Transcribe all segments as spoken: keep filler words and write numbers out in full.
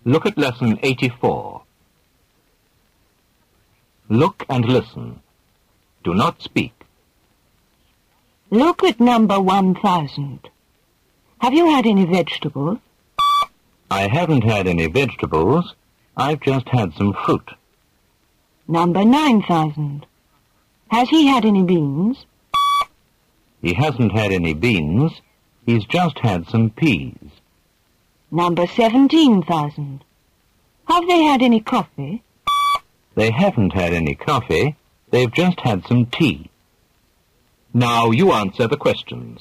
Look at lesson eighty-four. Look and listen. Do not speak. Look at number one thousand. Have you had any vegetables? I haven't had any vegetables. I've just had some fruit. Number nine thousand. Has he had any beans? He hasn't had any beans. He's just had some peas. Number seventeen thousand. Have they had any coffee? They haven't had any coffee. They've just had some tea. Now you answer the questions.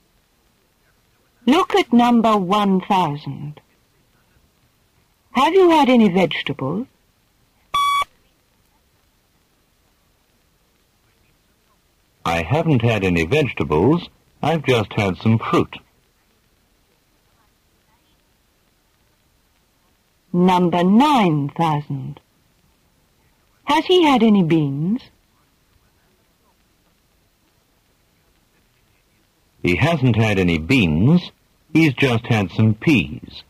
Look at number one thousand. Have you had any vegetables? I haven't had any vegetables. I've just had some fruit. Number nine thousand. Has he had any beans? He hasn't had any beans. He's just had some peas.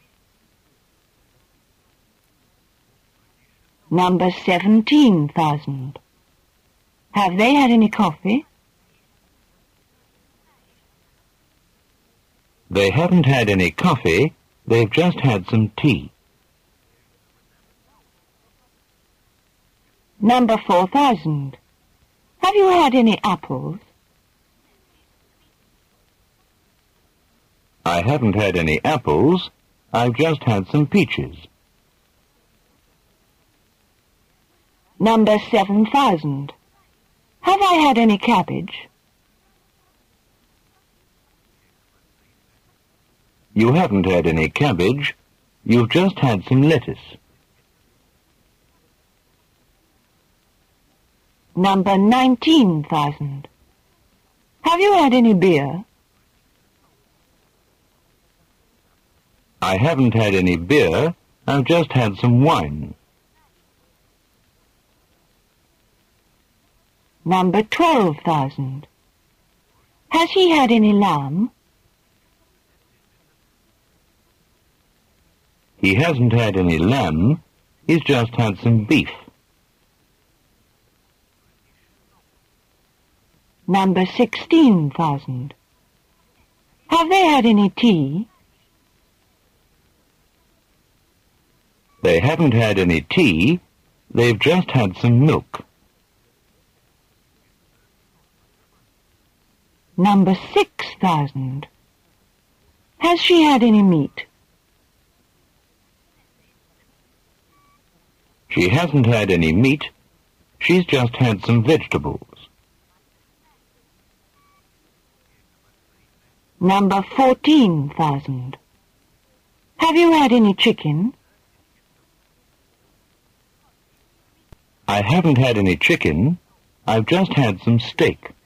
Number seventeen thousand. Have they had any coffee? They haven't had any coffee. They've just had some tea. Number four thousand. Have you had any apples? I haven't had any apples. I've just had some peaches. Number seven thousand. Have I had any cabbage? You haven't had any cabbage. You've just had some lettuce. Number nineteen thousand. Have you had any beer? I haven't had any beer. I've just had some wine. Number twelve thousand. Has he had any lamb? He hasn't had any lamb. He's just had some beef. Number sixteen thousand. Have they had any tea? They haven't had any tea. They've just had some milk. Number six thousand. Has she had any meat? She hasn't had any meat. She's just had some vegetables. Number fourteen thousand. Have you had any chicken? I haven't had any chicken. I've just had some steak.